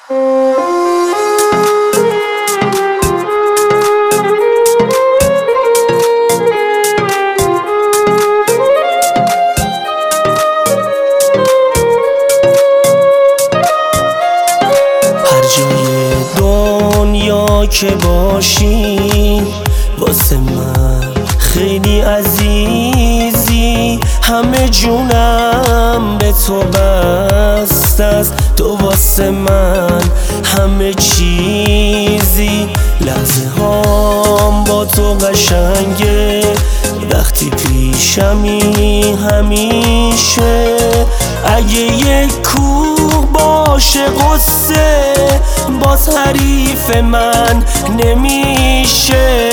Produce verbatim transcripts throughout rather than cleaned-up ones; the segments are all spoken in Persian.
جای دنیا که باشی واسه من خیلی عزیزی، همه جونم به تو بسته است، تو واسه من همه چیزی. لحظه هام با تو قشنگه وقتی پیشمی همیشه. اگه یک کوه باشه قصه باز حریف من نمیشه.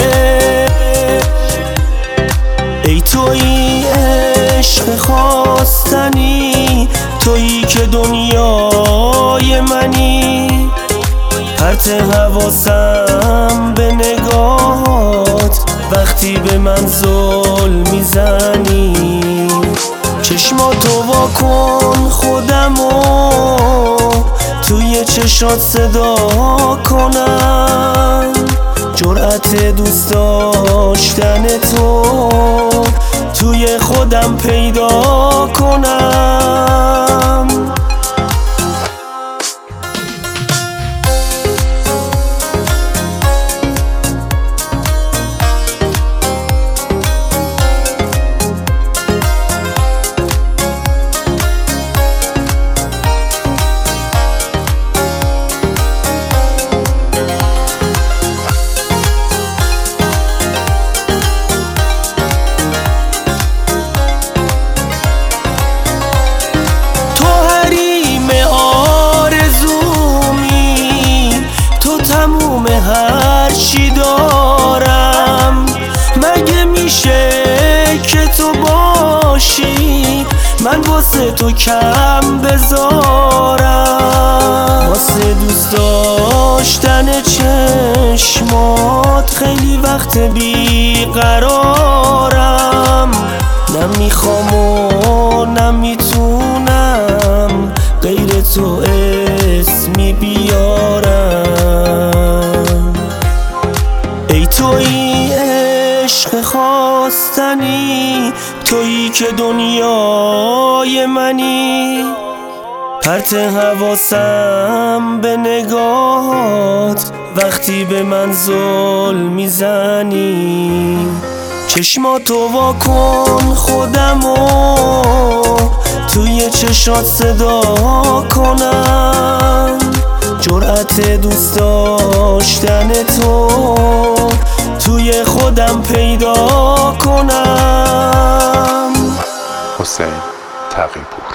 ای تویی عشق خواستنی، تویی که دنیای منی، پرت حواسم به نگاهات وقتی به من ظلم میزنی. چشماتو وا کن خودمو توی چشات صدا کنم، جرأت دوست داشتن تو توی خودم پیدا کنم. تموم هر چی دارم، مگه میشه که تو باشی من واسه تو کم بذارم؟ واسه دوست داشتن چشمات خیلی وقت بیقرارم، نمیخوام و نمیتونم غیر تو اسمی بیارم. ای تویی عشق خواستنی، تویی که دنیای منی، پرت حواسم به نگاهات وقتی به من ظلم میزنی. چشماتو وا کن خودمو توی چشات صدا کنم، جرأت دوست داشتن تو توی خودم پیدا کنم. حسین تقی‌پور.